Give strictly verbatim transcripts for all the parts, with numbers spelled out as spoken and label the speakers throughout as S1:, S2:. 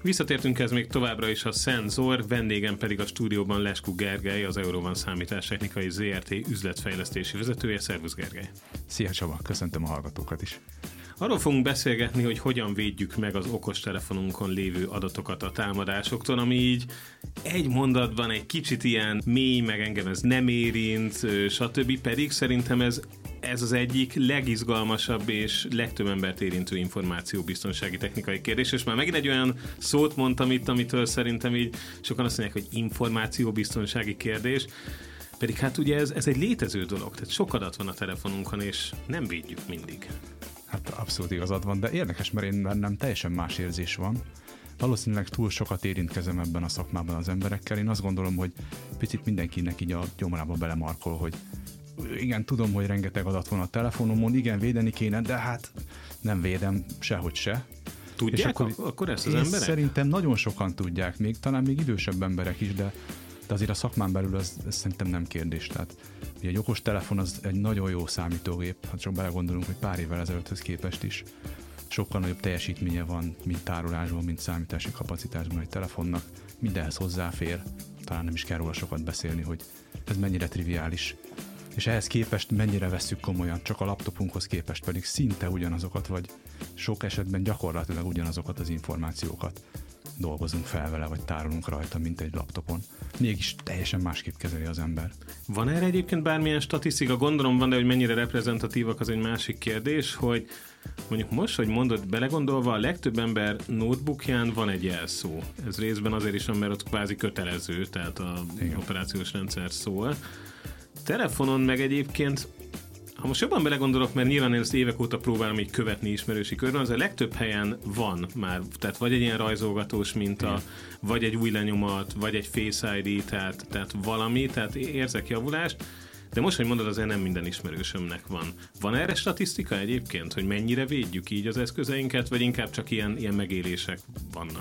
S1: Visszatértünk, ez még továbbra is a Szenzor, vendégem pedig a stúdióban Leskú Gergely, az Eurovan Számítástechnikai zé er té üzletfejlesztési vezetője. Szervusz, Gergely!
S2: Szia Csaba, köszöntöm a hallgatókat is!
S1: Arról fogunk beszélgetni, hogy hogyan védjük meg az okostelefonunkon lévő adatokat a támadásoktól, ami így egy mondatban egy kicsit ilyen mély, meg engem ez nem érint, stb. Pedig szerintem ez, ez az egyik legizgalmasabb és legtöbb embert érintő információbiztonsági technikai kérdés, és már megint egy olyan szót mondtam itt, amitől szerintem így sokan azt mondják, hogy információbiztonsági kérdés, pedig hát ugye ez, ez egy létező dolog, tehát sok adat van a telefonunkon, és nem védjük mindig.
S2: Hát abszolút igazad van, de érdekes, mert én bennem teljesen más érzés van. Valószínűleg túl sokat érintkezem ebben a szakmában az emberekkel. Én azt gondolom, hogy picit mindenkinek így a gyomrába belemarkol, hogy igen, tudom, hogy rengeteg adat van a telefonomon, igen, védeni kéne, de hát nem védem sehogy se.
S1: Tudják és akkor, akkor ezt az emberek?
S2: Szerintem nagyon sokan tudják, még talán még idősebb emberek is, de, de azért a szakmán belül ez, ez szerintem nem kérdés. Tehát ugye egy okos telefon az egy nagyon jó számítógép, ha csak belegondolunk, hogy pár évvel ezelőtthöz képest is sokkal nagyobb teljesítménye van, mint tárolásban, mint számítási kapacitásban egy telefonnak. Mindenhez hozzáfér, talán nem is kell róla sokat beszélni, hogy ez mennyire triviális. És ehhez képest mennyire vesszük komolyan, csak a laptopunkhoz képest pedig szinte ugyanazokat, vagy sok esetben gyakorlatilag ugyanazokat az információkat dolgozunk fel vele, vagy tárolunk rajta, mint egy laptopon. Mégis teljesen másképp kezeli az ember.
S1: Van erre egyébként bármilyen statisztika? Gondolom van, de hogy mennyire reprezentatívak, az egy másik kérdés, hogy mondjuk most, hogy mondod, belegondolva, a legtöbb ember notebookján van egy jelszó. Ez részben azért is, mert ott kvázi kötelező, tehát az operációs rendszer szól. Telefonon meg egyébként, ha most jobban belegondolok, mert nyilván én ezt évek óta próbálom így követni ismerősi körben, az a legtöbb helyen van már, tehát vagy egy ilyen rajzolgatós minta, vagy egy új lenyomat, vagy egy Face i dé, tehát, tehát valami, tehát érzek javulást, de most, hogy mondod, azért nem minden ismerősömnek van. Van erre statisztika egyébként, hogy mennyire védjük így az eszközeinket, vagy inkább csak ilyen, ilyen megélések vannak?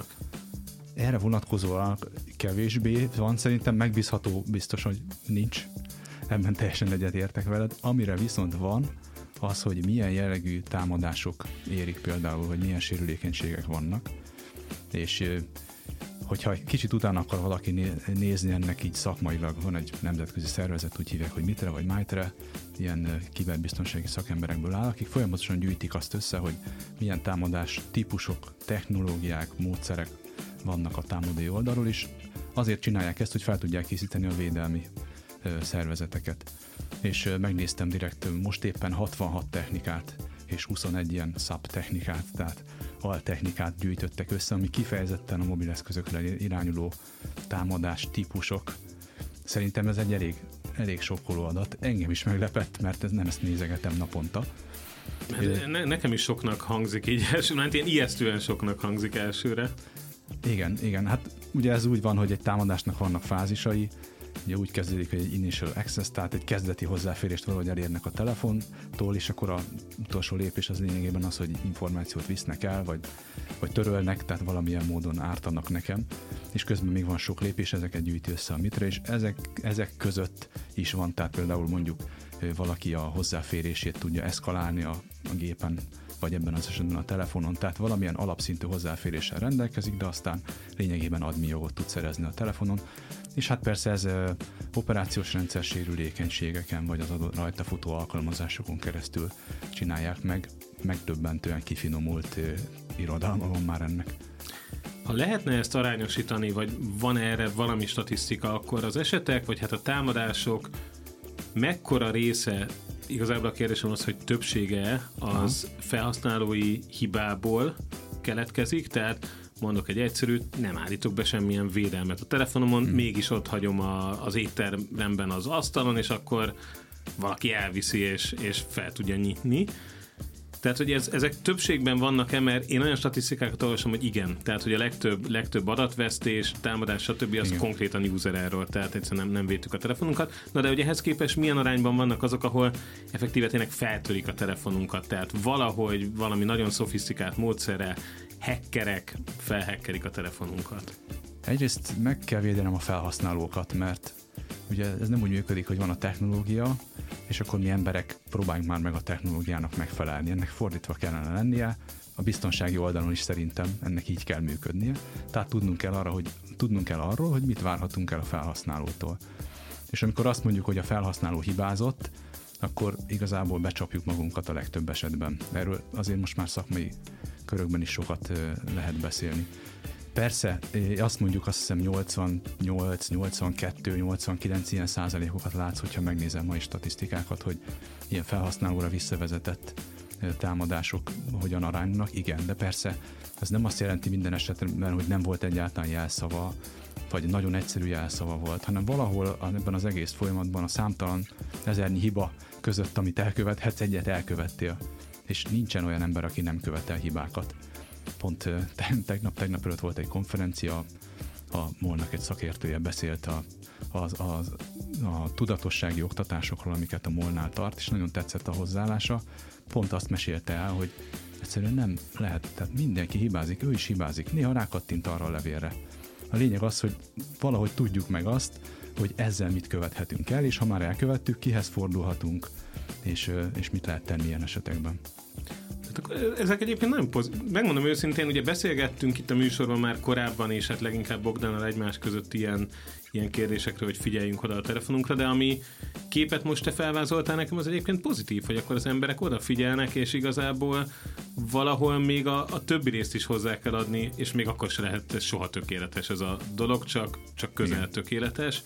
S2: Erre vonatkozóan kevésbé van, szerintem megbízható, biztos, hogy nincs. Ebben teljesen egyetértek veled. Amire viszont van, az, hogy milyen jellegű támadások érik például, hogy milyen sérülékenységek vannak, és hogyha kicsit utána akar valaki nézni ennek így szakmailag, van egy nemzetközi szervezet, úgy hívják, hogy mitre vagy májtre, ilyen kiberbiztonsági szakemberekből áll, akik folyamatosan gyűjtik azt össze, hogy milyen támadás típusok, technológiák, módszerek vannak a támadói oldalról is. Azért csinálják ezt, hogy fel tudják készíteni a védelmi szervezeteket. És megnéztem direkt most éppen hatvanhat technikát és huszonegy ilyen szub-technikát, tehát altechnikát gyűjtöttek össze, ami kifejezetten a mobileszközökre irányuló támadás típusok. Szerintem ez egy elég, elég sokkoló adat. Engem is meglepett, mert ez, nem ezt nézegetem naponta.
S1: Ne, nekem is soknak hangzik így elsőre, hát ilyen ijesztően soknak hangzik elsőre.
S2: Igen, igen. Hát ugye ez úgy van, hogy egy támadásnak vannak fázisai. Ugye úgy kezdődik, hogy egy initial access, tehát egy kezdeti hozzáférést valahogy elérnek a telefontól, és akkor az utolsó lépés az lényegében az, hogy információt visznek el, vagy, vagy törölnek, tehát valamilyen módon ártanak nekem, és közben még van sok lépés, ezeket gyűjti össze a mitre, és ezek, ezek között is van, tehát például mondjuk valaki a hozzáférését tudja eszkalálni a, a gépen, vagy ebben az esetben a telefonon, tehát valamilyen alapszintű hozzáféréssel rendelkezik, de aztán lényegében admin jogot tud szerezni a telefonon. És hát persze ez ö, operációs rendszer sérülékenységeken, vagy az adott rajta futó alkalmazásokon keresztül csinálják meg. Megdöbbentően kifinomult ö, irodalma van már ennek.
S1: Ha lehetne ezt arányosítani, vagy van erre valami statisztika, akkor az esetek, vagy hát a támadások mekkora része, igazából a kérdésem az, hogy többsége az felhasználói hibából keletkezik, tehát mondok egy egyszerűt, nem állítok be semmilyen védelmet a telefonomon, hmm. mégis ott hagyom a, az étteremben az asztalon, és akkor valaki elviszi, és, és fel tudja nyitni. Tehát, hogy ez, ezek többségben vannak-e, mert én olyan statisztikákat olvasom, hogy igen. Tehát, hogy a legtöbb, legtöbb adatvesztés, támadás, stb. Az igen. Konkrétan user error, tehát egyszerűen nem, nem védtük a telefonunkat. Na de ugye ehhez képest milyen arányban vannak azok, ahol effektíve tényleg feltörik a telefonunkat, tehát valahogy valami nagyon szofisztikált módszerrel hackerek felhackerik a telefonunkat.
S2: Egyrészt meg kell védenem a felhasználókat, mert ugye ez nem úgy működik, hogy van a technológia, és akkor mi emberek próbáljunk már meg a technológiának megfelelni. Ennek fordítva kellene lennie, a biztonsági oldalon is szerintem ennek így kell működnie. Tehát tudnunk kell, arra, hogy, tudnunk kell arról, hogy mit várhatunk el a felhasználótól. És amikor azt mondjuk, hogy a felhasználó hibázott, akkor igazából becsapjuk magunkat a legtöbb esetben. Erről azért most már szakmai körökben is sokat lehet beszélni. Persze, azt mondjuk, azt hiszem nyolcvannyolc, nyolcvankettő, nyolcvankilenc ilyen százalékokat látsz, hogyha megnézem mai statisztikákat, hogy ilyen felhasználóra visszavezetett támadások hogyan arányulnak. Igen, de persze ez nem azt jelenti minden esetben, hogy nem volt egyáltalán jelszava, vagy nagyon egyszerű jelszava volt, hanem valahol ebben az egész folyamatban a számtalan ezernyi hiba között, amit elkövethetsz, egyet elkövettél. És nincsen olyan ember, aki nem követel hibákat. Pont tegnap, tegnap előtt volt egy konferencia, a MOL-nak egy szakértője beszélt a, a, a, a tudatossági oktatásokról, amiket a MOL-nál tart, és nagyon tetszett a hozzáállása. Pont azt mesélte el, hogy egyszerűen nem lehet, tehát mindenki hibázik, ő is hibázik, néha rákattint arra a levélre. A lényeg az, hogy valahogy tudjuk meg azt, hogy ezzel mit követhetünk el, és ha már elkövettük, kihez fordulhatunk, és, és mit lehet tenni ilyen esetekben.
S1: Ezek egyébként nagyon pozitív. Megmondom őszintén, ugye beszélgettünk itt a műsorban már korábban, és hát leginkább Bogdánnal egymás között ilyen, ilyen kérdésekről, hogy figyeljünk oda a telefonunkra, de ami képet most te felvázoltál nekem, az egyébként pozitív, hogy akkor az emberek odafigyelnek, és igazából valahol még a, a többi részt is hozzá kell adni, és még akkor se lehet ez soha tökéletes ez a dolog, csak, csak közel igen. tökéletes.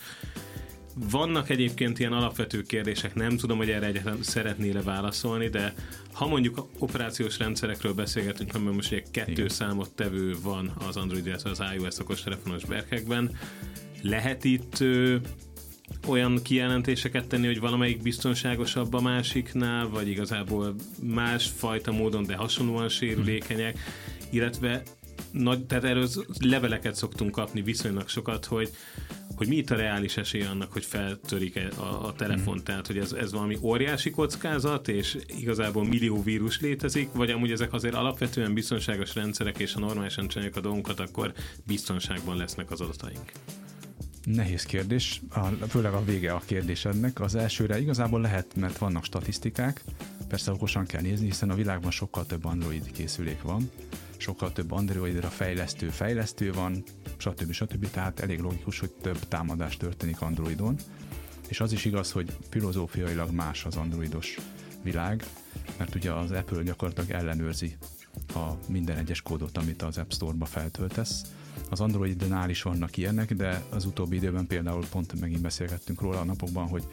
S1: Vannak egyébként ilyen alapvető kérdések, nem tudom, hogy erre egyáltalán szeretnél válaszolni, de ha mondjuk operációs rendszerekről beszélgetünk, mert most ugye kettő igen. számot tevő van az Android, illetve az iOS okostelefonos berkekben, lehet itt ö, olyan kijelentéseket tenni, hogy valamelyik biztonságosabb a másiknál, vagy igazából másfajta módon, de hasonlóan sérülékenyek, illetve nagy, tehát erről leveleket szoktunk kapni viszonylag sokat, hogy hogy mi itt a reális esély annak, hogy feltörik a, a telefon, mm. tehát hogy ez, ez valami óriási kockázat, és igazából millió vírus létezik, vagy amúgy ezek azért alapvetően biztonságos rendszerek, és ha normálisan csináljuk a dolgunkat, akkor biztonságban lesznek az adataink.
S2: Nehéz kérdés, a, főleg a vége a kérdésednek. Az elsőre igazából lehet, mert vannak statisztikák, persze okosan kell nézni, hiszen a világban sokkal több Android készülék van, sokkal több Androidra fejlesztő fejlesztő van, stb. stb. Tehát elég logikus, hogy több támadás történik Androidon, és az is igaz, hogy filozófiailag más az androidos világ, mert ugye az Apple gyakorlatilag ellenőrzi a minden egyes kódot, amit az App Store-ba feltöltesz. Az Androidnál is vannak ilyenek, de az utóbbi időben például pont megint beszélgettünk róla a napokban, hogy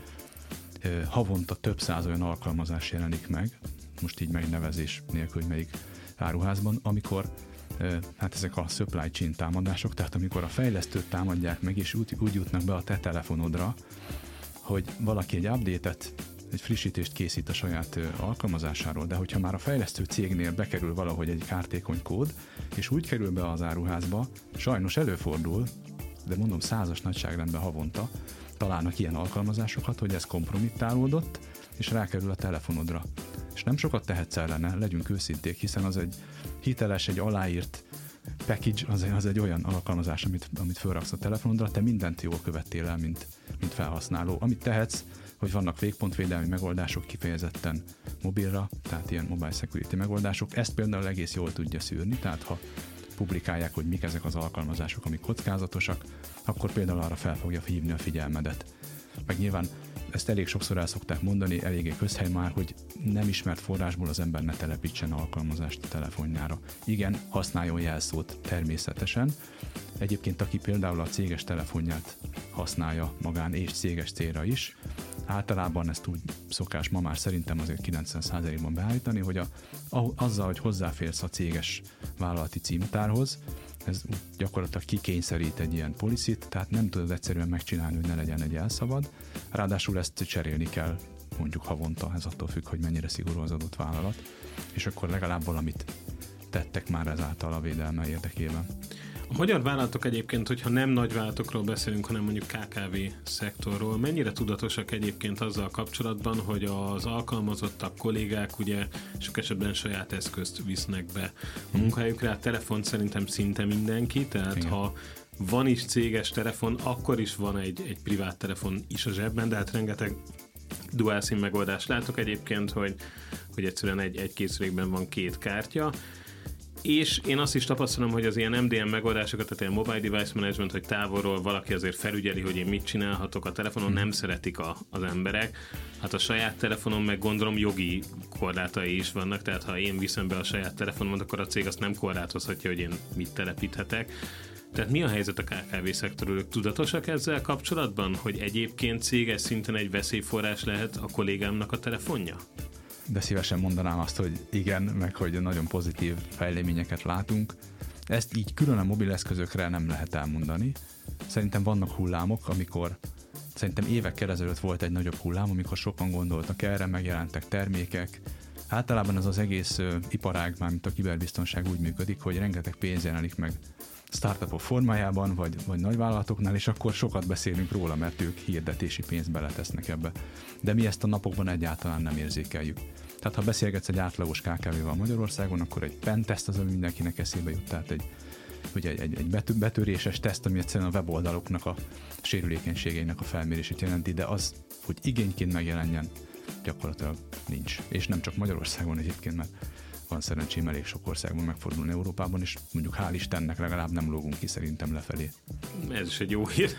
S2: havonta több száz olyan alkalmazás jelenik meg, most így megnevezés nélkül, hogy melyik áruházban, amikor hát ezek a supply chain támadások, tehát amikor a fejlesztőt támadják meg, és úgy, úgy jutnak be a te telefonodra, hogy valaki egy update-et, egy frissítést készít a saját alkalmazásáról, de hogyha már a fejlesztő cégnél bekerül valahogy egy kártékony kód, és úgy kerül be az áruházba, sajnos előfordul, de mondom százas nagyságrendben havonta, találnak ilyen alkalmazásokat, hogy ez kompromittálódott, és rákerül a telefonodra. És nem sokat tehetsz ellene, legyünk őszinték, hiszen az egy hiteles, egy aláírt package, az, az egy olyan alkalmazás, amit, amit felraksz a telefonodra, te mindent jól követtél el, mint, mint felhasználó. Amit tehetsz, hogy vannak végpontvédelmi megoldások kifejezetten mobilra, tehát ilyen mobile security megoldások, ezt például egész jól tudja szűrni, tehát ha publikálják, hogy mik ezek az alkalmazások, amik kockázatosak, akkor például arra fel fogja hívni a figyelmedet. Meg nyilván ezt elég sokszor el szokták mondani, eléggé közhely már, hogy nem ismert forrásból az ember ne telepítsen alkalmazást a telefonjára. Igen, használjon jelszót természetesen. Egyébként aki például a céges telefonját használja magán és céges célra is, általában ezt úgy szokás ma már szerintem azért kilencven százalékban beállítani, hogy a, a, azzal, hogy hozzáférsz a céges vállalati címtárhoz, ez gyakorlatilag kikényszerít egy ilyen policit, tehát nem tudod egyszerűen megcsinálni, hogy ne legyen egy elszabad. Ráadásul ezt cserélni kell mondjuk havonta, ez attól függ, hogy mennyire szigorú az adott vállalat, és akkor legalább valamit tettek már ezáltal a védelme érdekében.
S1: A magyar vállalatok egyébként, hogyha nem nagy vállalatokról beszélünk, hanem mondjuk ká ká vé szektorról, mennyire tudatosak egyébként azzal kapcsolatban, hogy az alkalmazottak, kollégák ugye sok esetben saját eszközt visznek be a munkahelyükre, a telefont szerintem szinte mindenki, tehát igen. Ha van is céges telefon, akkor is van egy, egy privát telefon is a zsebben, de hát rengeteg dual SIM megoldást látok egyébként, hogy, hogy egyszerűen egy, egy készülékben van két kártya. És én azt is tapasztalom, hogy az ilyen em dé em megoldásokat, tehát ilyen mobile device management, hogy távolról valaki azért felügyeli, hogy én mit csinálhatok a telefonon, nem szeretik a, az emberek. Hát a saját telefonon meg gondolom jogi korlátai is vannak, tehát ha én viszem be a saját telefonomat, akkor a cég azt nem korlátozhatja, hogy én mit telepíthetek. Tehát mi a helyzet a ká ká vé szektorról? Ők tudatosak ezzel kapcsolatban, hogy egyébként céges szinten egy veszélyforrás lehet a kollégámnak a telefonja?
S2: De szívesen mondanám azt, hogy igen, meg hogy nagyon pozitív fejleményeket látunk. Ezt így külön a mobileszközökre nem lehet elmondani. Szerintem vannak hullámok, amikor szerintem évekkel ezelőtt volt egy nagyobb hullám, amikor sokan gondoltak erre, megjelentek termékek. Általában az az egész uh, iparág, mármint a kiberbiztonság úgy működik, hogy rengeteg pénz jelenik meg startupok formájában, vagy, vagy nagyvállalatoknál, és akkor sokat beszélünk róla, mert ők hirdetési pénzt beletesznek ebbe. De mi ezt a napokban egyáltalán nem érzékeljük. Tehát ha beszélgetsz egy átlagos ká ká vé-vel Magyarországon, akkor egy penteszt az, ami mindenkinek eszébe jut, tehát egy, ugye egy, egy, egy betöréses teszt, ami egyszerűen a weboldaloknak a sérülékenységeinek a felmérését jelenti, de az, hogy igényként megjelenjen, gyakorlatilag nincs. És nem csak Magyarországon egyébként, mert van szerencsém elég sok országban megfordulni Európában, és mondjuk hál' Istennek legalább nem lógunk ki szerintem lefelé. Ez
S1: is egy jó hír.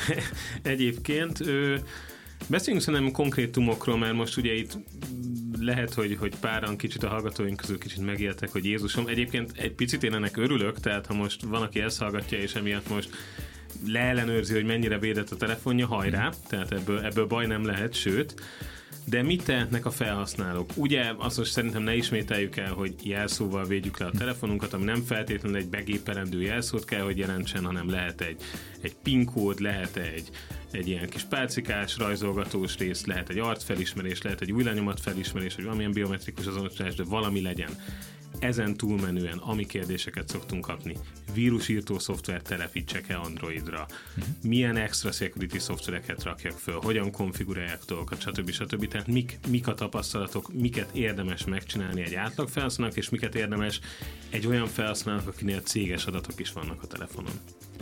S1: Egyébként ö, beszéljünk szerintem konkrétumokról, mert most ugye itt lehet, hogy, hogy páran kicsit a hallgatóink közül kicsit megéltek, hogy Jézusom. Egyébként egy picit én ennek örülök, tehát ha most van, aki ezt hallgatja, és emiatt most leellenőrzi, hogy mennyire védett a telefonja, hajrá, tehát ebből, ebből baj nem lehet, sőt. De mit tehetnek a felhasználók? Ugye azt most szerintem ne ismételjük el, hogy jelszóval védjük le a telefonunkat, ami nem feltétlenül egy begépelendő jelszót kell, hogy jelentsen, hanem lehet egy, egy PIN kód, lehet egy, egy ilyen kis pálcikás, rajzolgatós rész, lehet egy arcfelismerés, lehet egy új lenyomatfelismerés, vagy valamilyen biometrikus azonosítás, de valami legyen. Ezen túlmenően, ami kérdéseket szoktunk kapni, vírusírtó szoftvert telepítsek-e Androidra, uh-huh. milyen extra security szoftvereket rakjak föl, hogyan konfigurálják dolgokat, stb. stb. Tehát mik, mik a tapasztalatok, miket érdemes megcsinálni egy átlag felhasználónak, és miket érdemes egy olyan felhasználónak, akinél céges adatok is vannak a telefonon.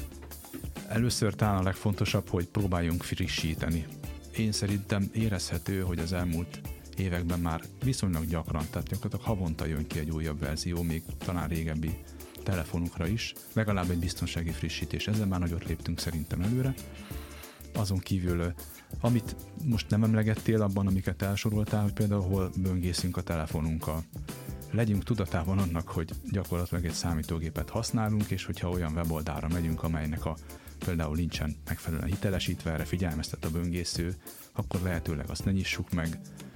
S2: Először talán a legfontosabb, hogy próbáljunk frissíteni. Én szerintem érezhető, hogy az elmúlt években már viszonylag gyakran, tehát gyakorlatilag havonta jön ki egy újabb verzió, még talán régebbi telefonokra is, legalább egy biztonsági frissítés. Ezzel már nagyot léptünk szerintem előre. Azon kívül, amit most nem emlegettél abban, amiket elsoroltál, hogy például hol böngészünk a telefonunkkal. Legyünk tudatában annak, hogy gyakorlatilag egy számítógépet használunk, és hogyha olyan weboldalra megyünk, amelynek a például nincsen megfelelően hitelesítve, erre figyelmeztet a böngésző, akkor lehetőleg azt ne nyissuk meg,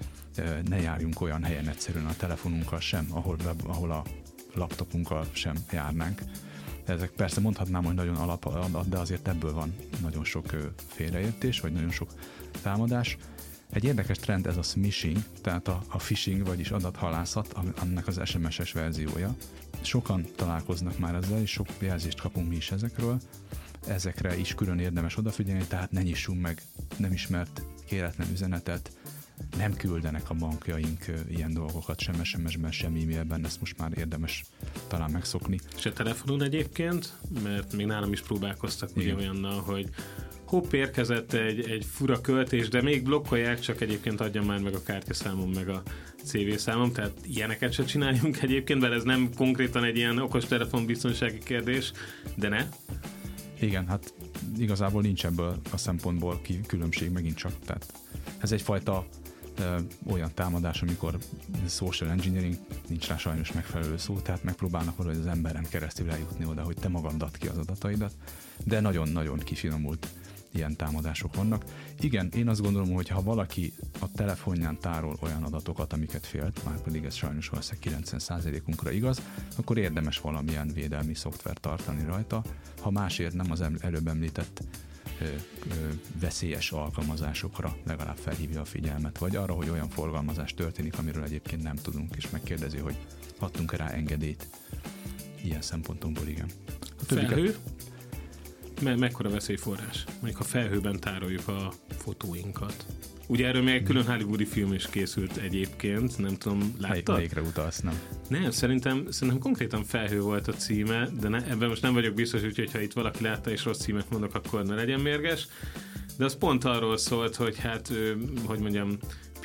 S2: ne járjunk olyan helyen egyszerűen a telefonunkkal sem, ahol, ahol a laptopunkkal sem járnánk. Ezek persze mondhatnám, hogy nagyon alap, de azért ebből van nagyon sok félreértés, vagy nagyon sok támadás. Egy érdekes trend ez a smishing, tehát a, a phishing, vagyis adathalászat, annak az es em es-es verziója. Sokan találkoznak már ezzel, és sok jelzést kapunk mi is ezekről. Ezekre is külön érdemes odafigyelni, tehát ne nyissunk meg nem ismert kéretlen üzenetet, nem küldenek a bankjaink ilyen dolgokat, sem es em es-ben, sem e-mailben, ezt most már érdemes talán megszokni.
S1: És a telefonon egyébként, mert még nálam is próbálkoztak ugye olyannal, hogy hopp, érkezett egy, egy fura költés, de még blokkolják, csak egyébként adjam már meg a kártyaszámom, meg a cé vé számom, tehát ilyeneket se csináljunk egyébként, mert ez nem konkrétan egy ilyen okostelefon biztonsági kérdés, de ne.
S2: Igen, hát igazából nincs ebből a szempontból különbség megint csak, tehát ez egyfajta ö, olyan támadás, amikor social engineering, nincs rá sajnos megfelelő szó, tehát megpróbálnak valahogy az emberen keresztül eljutni oda, hogy te magad add ki az adataidat, de nagyon-nagyon kifinomult ilyen támadások vannak. Igen, én azt gondolom, hogy ha valaki a telefonján tárol olyan adatokat, amiket félt, már pedig ez sajnos valószínűleg kilencven százalékunkra igaz, akkor érdemes valamilyen védelmi szoftvert tartani rajta, ha másért nem az előbb említett ö, ö, veszélyes alkalmazásokra legalább felhívja a figyelmet, vagy arra, hogy olyan forgalmazás történik, amiről egyébként nem tudunk, és megkérdezi, hogy adtunk rá engedélyt. Ilyen szempontomból igen.
S1: A felhő? Me- mekkora veszélyforrás? Mondjuk, ha felhőben tároljuk a fotóinkat. Ugye erről még egy külön hollywoodi film is készült egyébként, nem tudom, láttad?
S2: Melyikre utalsz, nem?
S1: Nem, szerintem, szerintem konkrétan Felhő volt a címe, de ne, ebben most nem vagyok biztos, úgyhogy ha itt valaki látta és rossz címet mondok, akkor ne legyen mérges. De az pont arról szólt, hogy hát, hogy mondjam,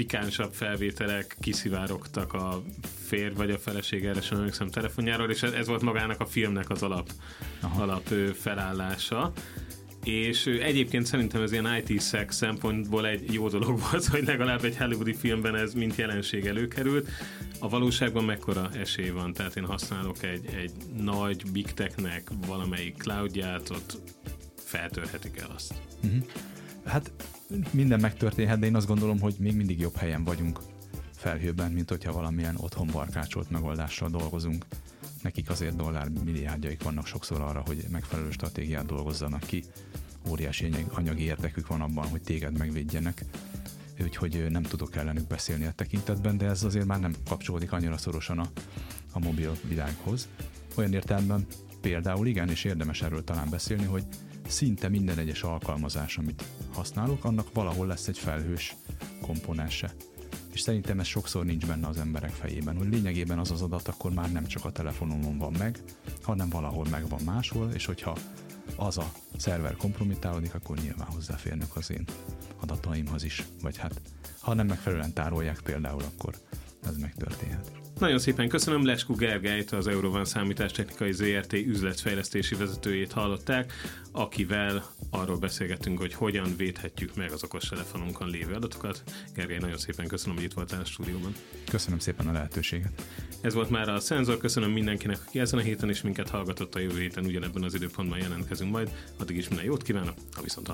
S1: legpikánsabb felvételek kiszivárogtak a férj vagy a feleség, erre sem emlékszem, telefonjáról, és ez volt magának a filmnek az alap, alap felállása. És egyébként szerintem ez ilyen i té-szek szempontból egy jó dolog volt, hogy legalább egy hollywoodi filmben ez mint jelenség előkerült. A valóságban mekkora esély van? Tehát én használok egy, egy nagy big technek valamelyik cloudját, ott feltörhetik el azt.
S2: Uh-huh. Hát minden megtörténhet, de én azt gondolom, hogy még mindig jobb helyen vagyunk felhőben, mint hogyha valamilyen otthon barkácsolt megoldással dolgozunk. Nekik azért dollár milliárdjaik vannak sokszor arra, hogy megfelelő stratégiát dolgozzanak ki. Óriási anyagi érdekük van abban, hogy téged megvédjenek, úgyhogy nem tudok ellenük beszélni a tekintetben, de ez azért már nem kapcsolódik annyira szorosan a, a mobil világhoz. Olyan értelemben például igen, és érdemes erről talán beszélni, hogy szinte minden egyes alkalmazás, amit használok, annak valahol lesz egy felhős komponense. És szerintem ez sokszor nincs benne az emberek fejében, hogy lényegében az az adat akkor már nem csak a telefonomon van meg, hanem valahol meg van máshol, és hogyha az a szerver kompromittálódik, akkor nyilván hozzáférnek az én adataimhoz is. Vagy hát, ha nem megfelelően tárolják például, akkor ez megtörténhet.
S1: Nagyon szépen köszönöm, Leskú Gergelyt, az Eurovan Számítástechnikai zé er té üzletfejlesztési vezetőjét hallották, akivel arról beszélgettünk, hogy hogyan védhetjük meg az okostelefonunkon lévő adatokat. Gergely, nagyon szépen köszönöm, hogy itt voltál a stúdióban.
S2: Köszönöm szépen a lehetőséget.
S1: Ez volt már a Szenzor, köszönöm mindenkinek, aki ezen a héten is minket hallgatott, a jövő héten ugyanebben az időpontban jelentkezünk majd. Addig is minden jót kívánok, a viszonthallásra.